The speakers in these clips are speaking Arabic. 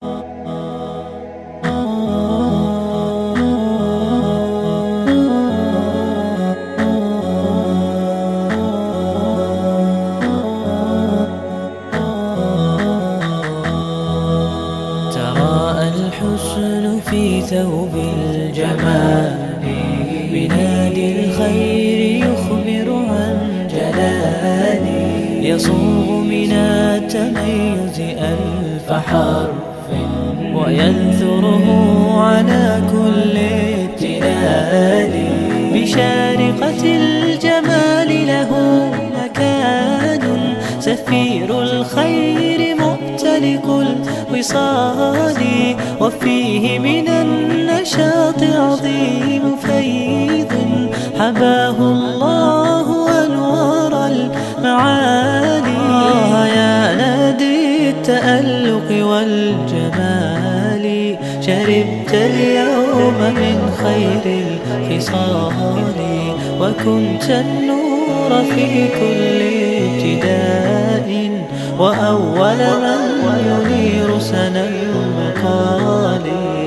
تراءى الحسن في ثوب الجمال، بنادي الخير يخبر عن جلالي، يصوغ من التميز ألف حرف وينثره على كل ابتلال، بشارقة الجمال له مكان، سفير الخير ممتلك الوصال، وفيه من النشاط عظيم فيض، حباه الله أنوار المعالي. يا نادي التألق والجمال، شربت اليوم من خير الخصال، وكنت النور في كل ابتداء، وأول من ينير سنى المقال.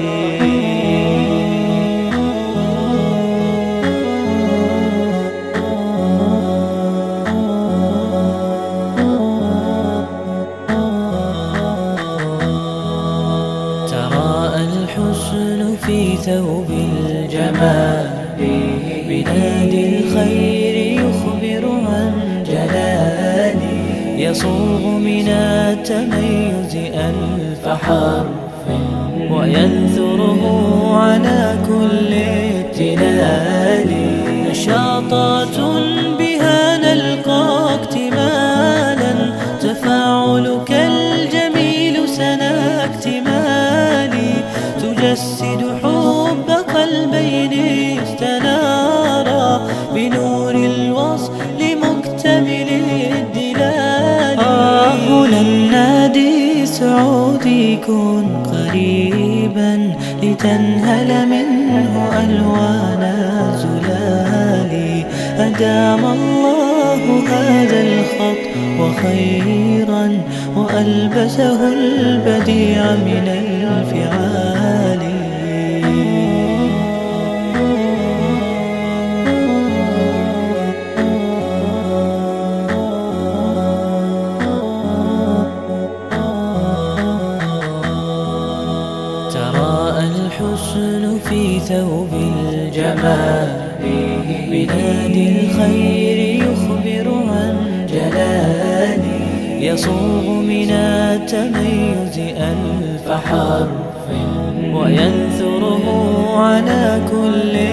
تراءى الحسن في ثوب الجمال، بنادي الخير يخبر عن جلالي، يصوغ من التميز ألف حرف وينثره على كل ابتلال، نشاطات بها نلقى اكتمالا، تفاعلك الجميل سنى اكتمالي، تجسد حب قلبين استنارا، بنور الوصل مكتمل الدلال. هنا النادي سعودي كن قريبا، لتنهل منه ألوان الزلال، أدام الله هذا الخط وخيرا، وألبسه البديع من الفعال. تراءى الحسن في ثوب الجمال، بنادي الخير يخبر عن جلالي، يصوغ من التميز ألف حرف وينثره على كل